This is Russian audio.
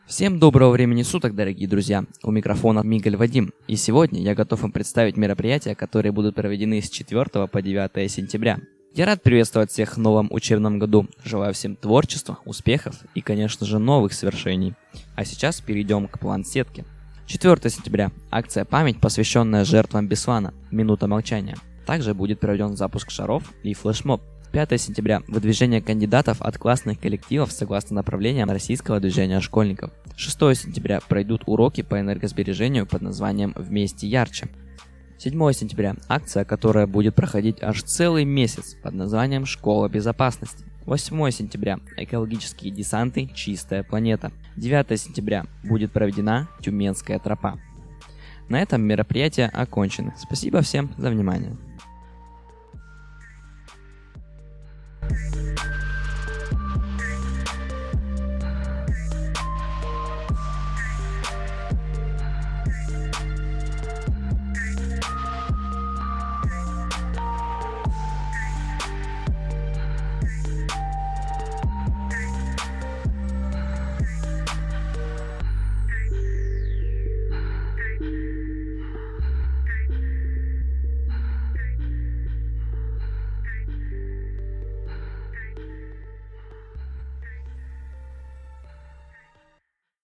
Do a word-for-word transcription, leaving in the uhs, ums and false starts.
Всем доброго времени суток, дорогие друзья! У микрофона Мигаль Вадим, и сегодня я готов вам представить мероприятия, которые будут проведены с четвёртого по девятое сентября. Я рад приветствовать всех в новом учебном году. Желаю всем творчества, успехов и, конечно же, новых свершений. А сейчас перейдем к план-сетке. четвёртого сентября. Акция «Память», посвященная жертвам Беслана. Минута молчания. Также будет проведен запуск шаров и флешмоб. пятого сентября. Выдвижение кандидатов от классных коллективов согласно направлениям российского движения школьников. шестого сентября. Пройдут уроки по энергосбережению под названием «Вместе ярче». седьмого сентября. Акция, которая будет проходить аж целый месяц под названием «Школа безопасности». восьмого сентября. Экологические десанты «Чистая планета». девятого сентября. Будет проведена Тюменская тропа. На этом мероприятия окончены. Спасибо всем за внимание.